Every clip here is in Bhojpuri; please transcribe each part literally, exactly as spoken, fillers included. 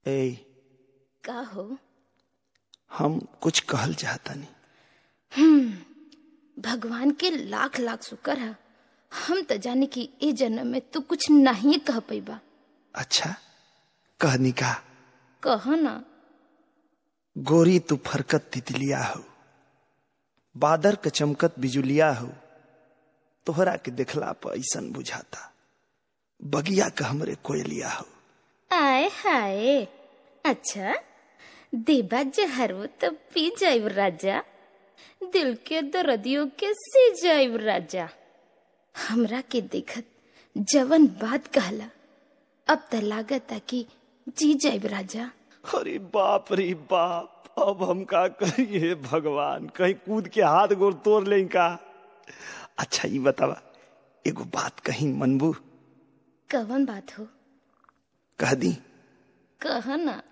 ए का हो? हम कुछ कहल चाहता नहीं। हम्म भगवान के लाख लाख शुक्र है, हम तो जाने की ए जन्म में तू कुछ नहीं कह पैबा। अच्छा कहनी का? कह ना। गोरी तू फरकत तितलिया हो, बादर के चमकत बिजुलिया हो, तोहरा के देखला पर ऐसन बुझाता बगिया का हमरे कोयलिया हो। आए हाय, अच्छा देबा जहरो तब पी जाइब राजा, दिल के दर्दियों के सी जाइब राजा। हमरा के देखत जवन बात कहला, अब त लागता कि जी जाइब राजा। अरे बाप रे बाप, अब हम का करिए भगवान, कहीं कूद के हाथ गोर तोड़ ले का। अच्छा ये बतावा, एगो बात कहीं मनबू? कवन बात हो? कह दी? कह ना।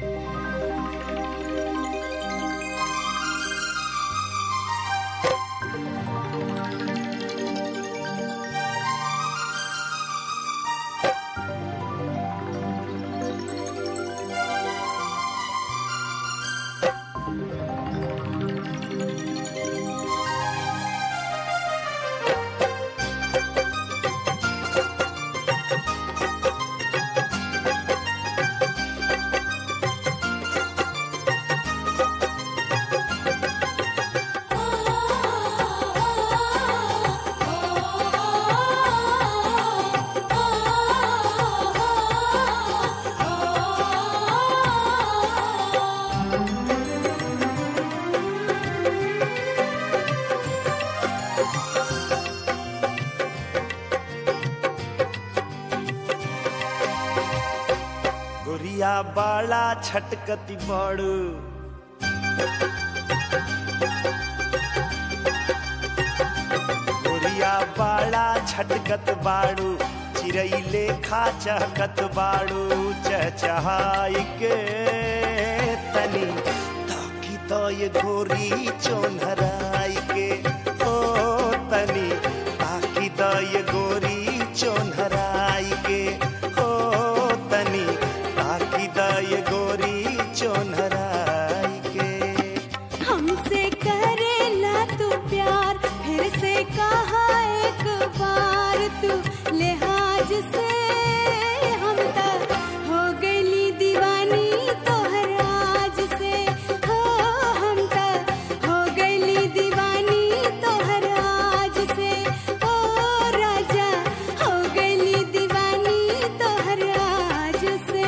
गोरिया बाला छटकती बड़ू, गोरिया बाला छटकत बाड़ू, चिरई लेखा चहकत बाड़ू। चहचहाई के तनी ताकी तो ये गोरी चोनहराई के, ओ तनी ताकी तो ये गोरी चोनहराई के, ओ तनी ताकी तो ये गोरी चोनहराई के। हमसे करेला तू प्यार, फिर से कहा एक बार तू लिहाज से, हम तक हो गईली दीवानी तोहर राज से, हो हम तक हो गईली दीवानी तोहर राज से, ओ राजा हो गईली दीवानी तोहर राज से।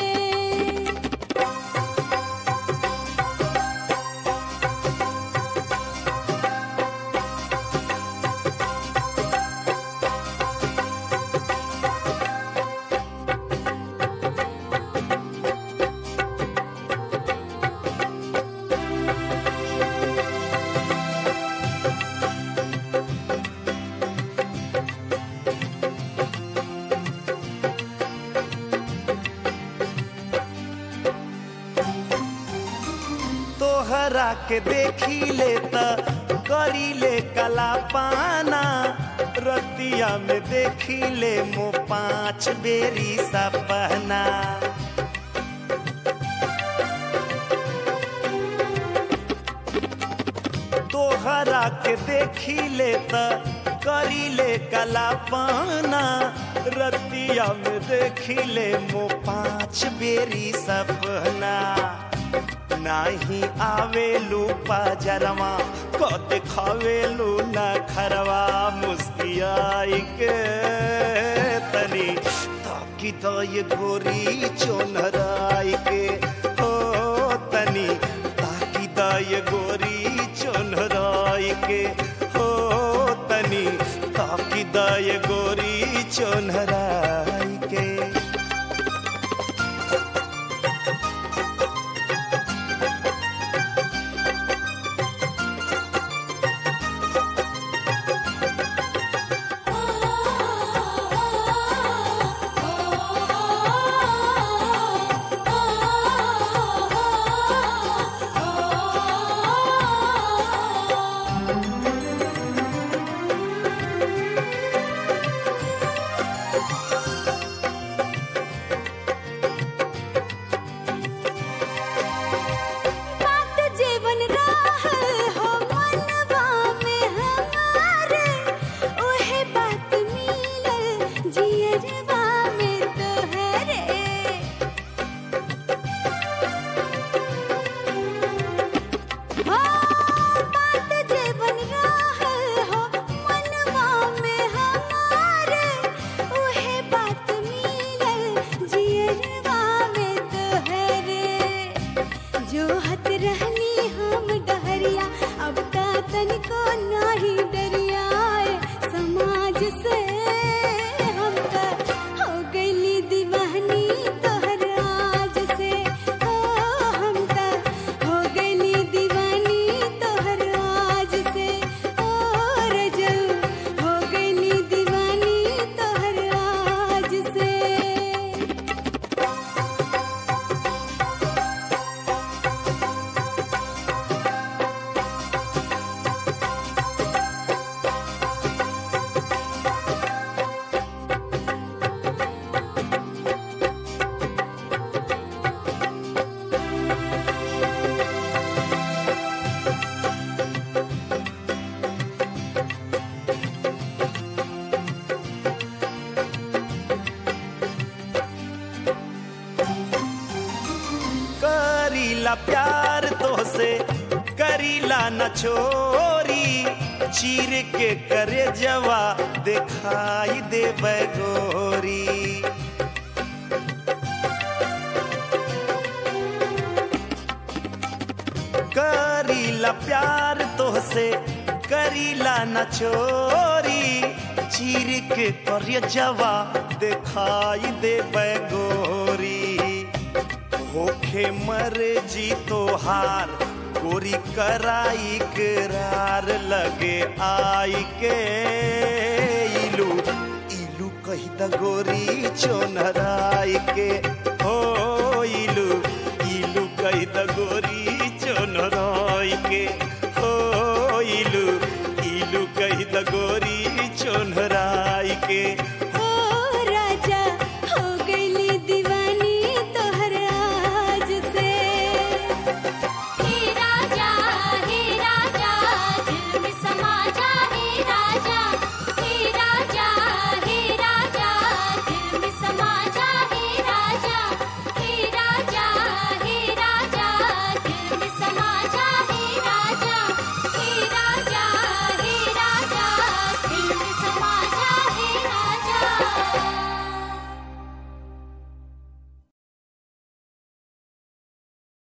तोहरा के देखी ले त करी ले कला पाना, रतिया में देखी ले मो पाँच बेरी सपना। तोहरा के देखी ले त करी ले कला पाना, रतिया में देखी ले मो पाँच बेरी सपना। नाही आवेलू पाजरवा को दिखावेलू न खरवा, मुस्कियाई के तनी ताकी तो ये गोरी चोनहराई के, हो तनी ताकी तो ये गोरी चोनहराई के, हो तनी ताकी तो ये गोरी चोनहराई के। करीला प्यार तोहसे करीला न छोरी चीर के करे जवा दिखाई दे गोरी करीला प्यार तोहसे करीला न छोरी चीर के करे जवा दिखाई दे गोरी होखे मर जी तोहार गोरी कराई करार लगे आई के इलू इलू कही द गोरी चोनराई के हो इलू इलू कही द गोरी